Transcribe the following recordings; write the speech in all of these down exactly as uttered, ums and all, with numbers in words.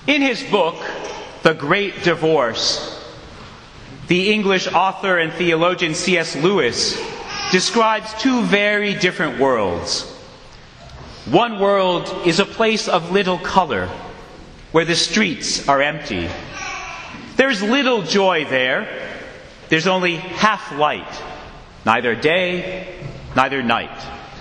In his book, The Great Divorce, the English author and theologian C S Lewis describes two very different worlds. One world is a place of little color, where the streets are empty. There's little joy there. There's only half light, neither day, neither night.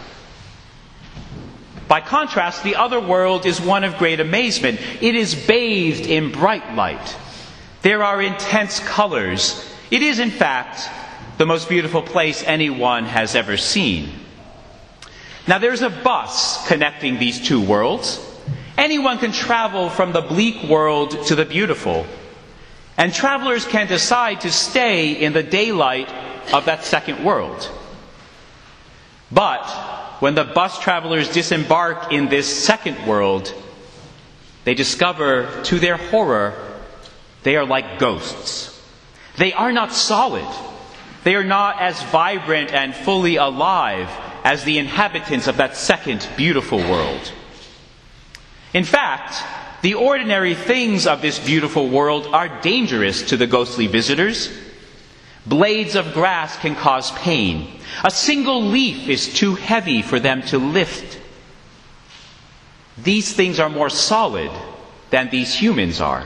By contrast, the other world is one of great amazement. It is bathed in bright light. There are intense colors. It is, in fact, the most beautiful place anyone has ever seen. Now, there's a bus connecting these two worlds. Anyone can travel from the bleak world to the beautiful. And travelers can decide to stay in the daylight of that second world. But when the bus travelers disembark in this second world, they discover, to their horror, they are like ghosts. They are not solid. They are not as vibrant and fully alive as the inhabitants of that second beautiful world. In fact, the ordinary things of this beautiful world are dangerous to the ghostly visitors. Blades of grass can cause pain. A single leaf is too heavy for them to lift. These things are more solid than these humans are.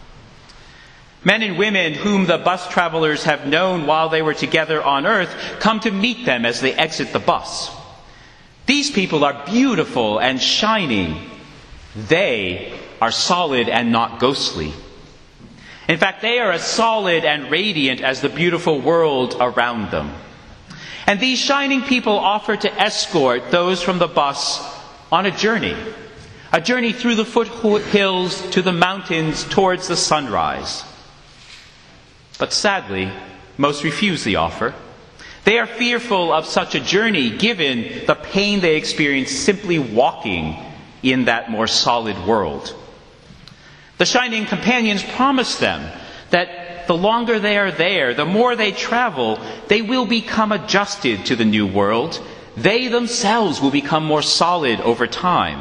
Men and women whom the bus travelers have known while they were together on earth come to meet them as they exit the bus. These people are beautiful and shining. They are solid and not ghostly. In fact, they are as solid and radiant as the beautiful world around them. And these shining people offer to escort those from the bus on a journey. A journey through the foothills to the mountains towards the sunrise. But sadly, most refuse the offer. They are fearful of such a journey given the pain they experience simply walking in that more solid world. The shining companions promise them that the longer they are there, the more they travel, they will become adjusted to the new world. They themselves will become more solid over time.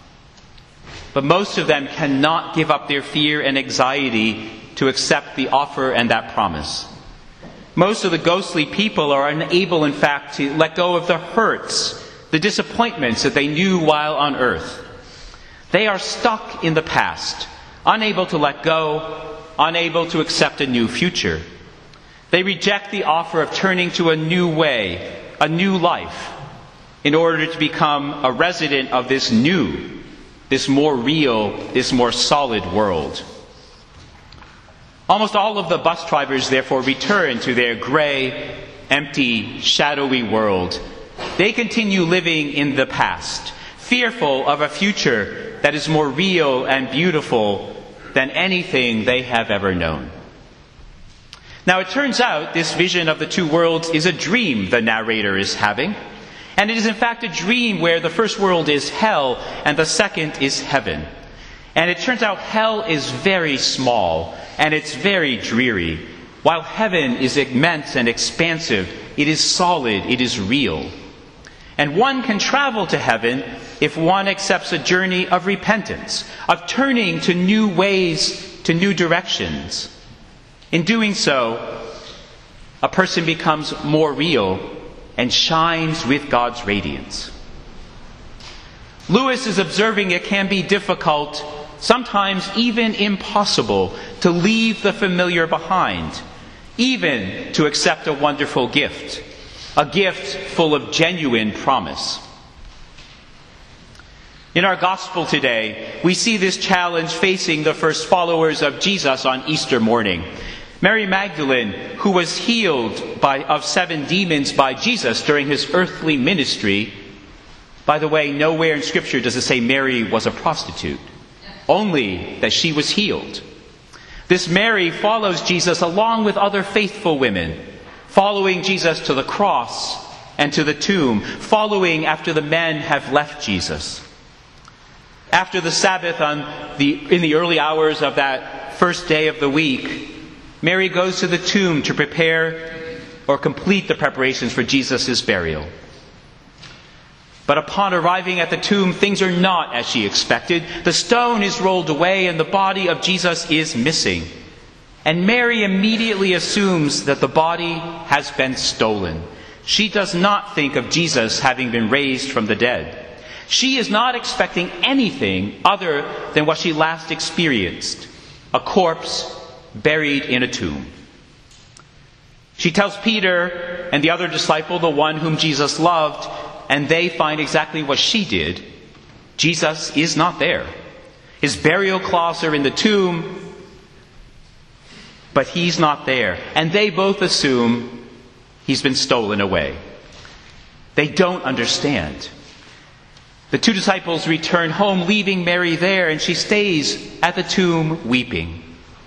But most of them cannot give up their fear and anxiety to accept the offer and that promise. Most of the ghostly people are unable, in fact, to let go of the hurts, the disappointments that they knew while on earth. They are stuck in the past, unable to let go, unable to accept a new future. They reject the offer of turning to a new way, a new life, in order to become a resident of this new, this more real, this more solid world. Almost all of the bus drivers, therefore, return to their gray, empty, shadowy world. They continue living in the past, fearful of a future that is more real and beautiful than anything they have ever known. Now, it turns out this vision of the two worlds is a dream the narrator is having. And it is in fact a dream where the first world is hell and the second is heaven. And it turns out hell is very small and it's very dreary, while heaven is immense and expansive. It is solid, it is real. And one can travel to heaven if one accepts a journey of repentance, of turning to new ways, to new directions. In doing so, a person becomes more real and shines with God's radiance. Lewis is observing it can be difficult, sometimes even impossible, to leave the familiar behind, even to accept a wonderful gift, a gift full of genuine promise. In our gospel today, we see this challenge facing the first followers of Jesus on Easter morning. Mary Magdalene, who was healed by, of seven demons by Jesus during his earthly ministry. By the way, nowhere in Scripture does it say Mary was a prostitute, only that she was healed. This Mary follows Jesus along with other faithful women, following Jesus to the cross and to the tomb, following after the men have left Jesus. After the Sabbath on the, in the early hours of that first day of the week, Mary goes to the tomb to prepare or complete the preparations for Jesus' burial. But upon arriving at the tomb, things are not as she expected. The stone is rolled away and the body of Jesus is missing. And Mary immediately assumes that the body has been stolen. She does not think of Jesus having been raised from the dead. She is not expecting anything other than what she last experienced, a corpse buried in a tomb. She tells Peter and the other disciple, the one whom Jesus loved, and they find exactly what she did. Jesus is not there. His burial cloths are in the tomb, but he's not there. And they both assume he's been stolen away. They don't understand. The two disciples return home, leaving Mary there, and she stays at the tomb weeping.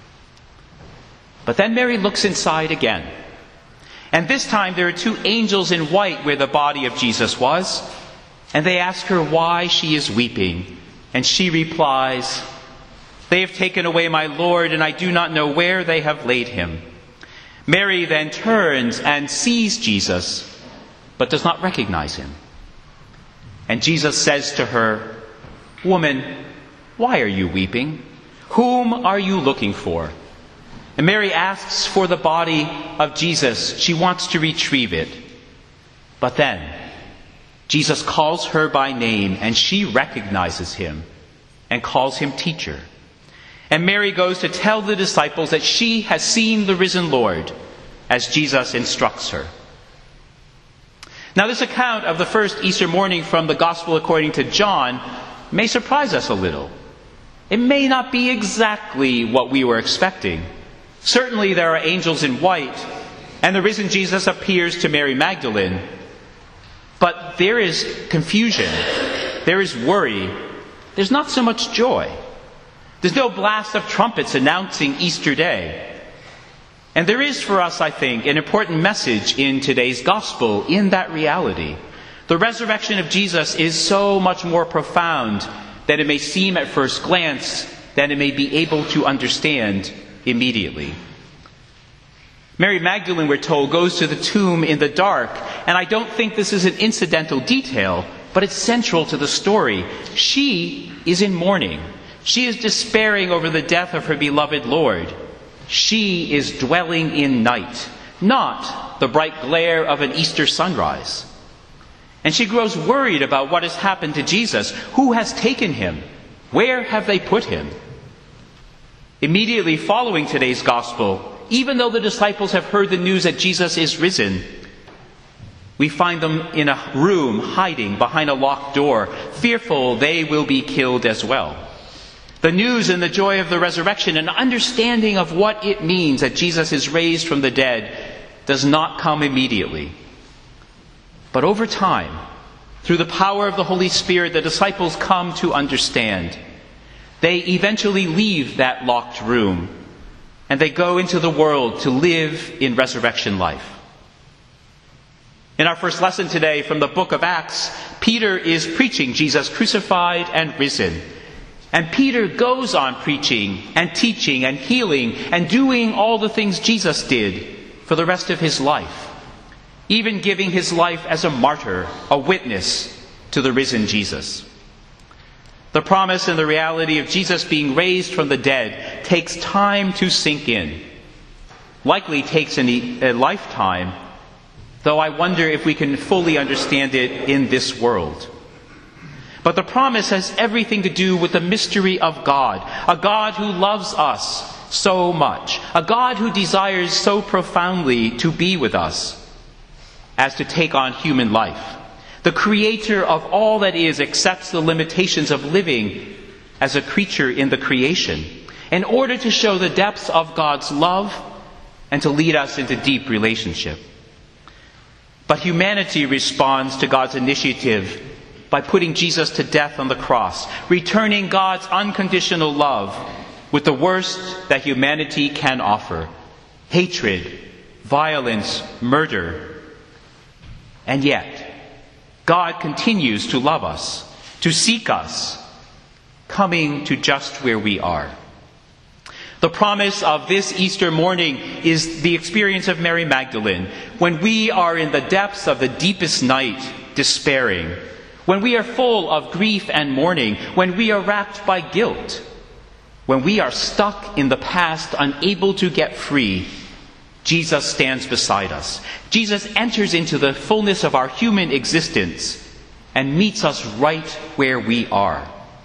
But then Mary looks inside again. And this time there are two angels in white where the body of Jesus was. And they ask her why she is weeping. And she replies, "They have taken away my Lord, and I do not know where they have laid him." Mary then turns and sees Jesus, but does not recognize him. And Jesus says to her, "Woman, why are you weeping? Whom are you looking for?" And Mary asks for the body of Jesus. She wants to retrieve it. But then, Jesus calls her by name, and she recognizes him and calls him teacher. And Mary goes to tell the disciples that she has seen the risen Lord, as Jesus instructs her. Now, this account of the first Easter morning from the Gospel according to John may surprise us a little. It may not be exactly what we were expecting. Certainly there are angels in white, and the risen Jesus appears to Mary Magdalene. But there is confusion. There is worry. There's not so much joy. There's no blast of trumpets announcing Easter Day. And there is for us, I think, an important message in today's Gospel in that reality. The resurrection of Jesus is so much more profound than it may seem at first glance, than it may be able to understand immediately. Mary Magdalene, we're told, goes to the tomb in the dark, and I don't think this is an incidental detail, but it's central to the story. She is in mourning. She is despairing over the death of her beloved Lord. She is dwelling in night, not the bright glare of an Easter sunrise. And she grows worried about what has happened to Jesus. Who has taken him? Where have they put him? Immediately following today's Gospel, even though the disciples have heard the news that Jesus is risen, we find them in a room hiding behind a locked door, fearful they will be killed as well. The news and the joy of the resurrection and understanding of what it means that Jesus is raised from the dead does not come immediately. But over time, through the power of the Holy Spirit, the disciples come to understand. They eventually leave that locked room and they go into the world to live in resurrection life. In our first lesson today from the book of Acts, Peter is preaching Jesus crucified and risen. And Peter goes on preaching and teaching and healing and doing all the things Jesus did for the rest of his life, even giving his life as a martyr, a witness to the risen Jesus. The promise and the reality of Jesus being raised from the dead takes time to sink in. Likely takes a lifetime, though I wonder if we can fully understand it in this world. But the promise has everything to do with the mystery of God, a God who loves us so much, a God who desires so profoundly to be with us as to take on human life. The creator of all that is accepts the limitations of living as a creature in the creation in order to show the depths of God's love and to lead us into deep relationship. But humanity responds to God's initiative by putting Jesus to death on the cross, returning God's unconditional love with the worst that humanity can offer: hatred, violence, murder. And yet, God continues to love us, to seek us, coming to just where we are. The promise of this Easter morning is the experience of Mary Magdalene. When we are in the depths of the deepest night, despairing, when we are full of grief and mourning, when we are racked by guilt, when we are stuck in the past, unable to get free, Jesus stands beside us. Jesus enters into the fullness of our human existence and meets us right where we are.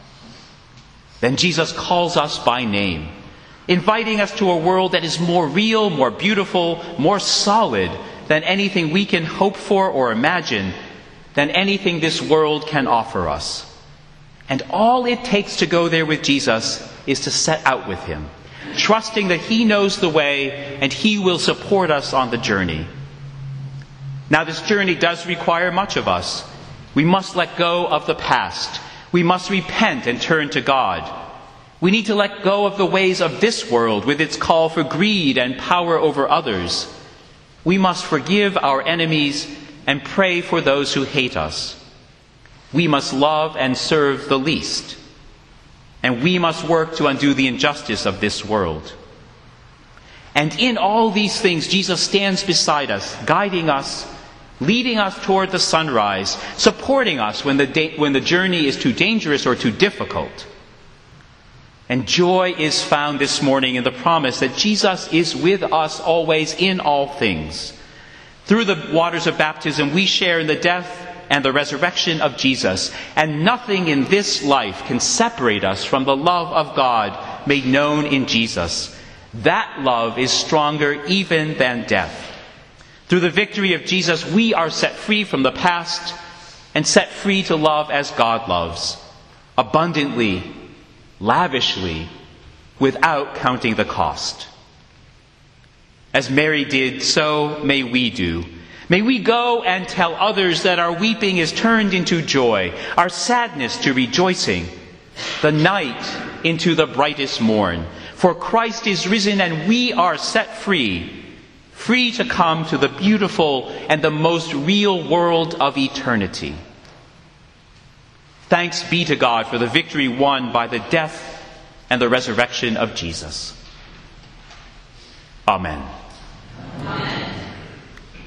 Then Jesus calls us by name, inviting us to a world that is more real, more beautiful, more solid than anything we can hope for or imagine, than anything this world can offer us. And all it takes to go there with Jesus is to set out with him, trusting that he knows the way and he will support us on the journey. Now, this journey does require much of us. We must let go of the past. We must repent and turn to God. We need to let go of the ways of this world with its call for greed and power over others. We must forgive our enemies and pray for those who hate us. We must love and serve the least. And we must work to undo the injustice of this world. And in all these things, Jesus stands beside us, guiding us, leading us toward the sunrise, supporting us when the, da- when the journey is too dangerous or too difficult. And joy is found this morning in the promise that Jesus is with us always in all things. Through the waters of baptism, we share in the death and the resurrection of Jesus, and nothing in this life can separate us from the love of God made known in Jesus. That love is stronger even than death. Through the victory of Jesus, we are set free from the past and set free to love as God loves, abundantly, lavishly, without counting the cost. As Mary did, so may we do. May we go and tell others that our weeping is turned into joy, our sadness to rejoicing, the night into the brightest morn. For Christ is risen and we are set free, free to come to the beautiful and the most real world of eternity. Thanks be to God for the victory won by the death and the resurrection of Jesus. Amen.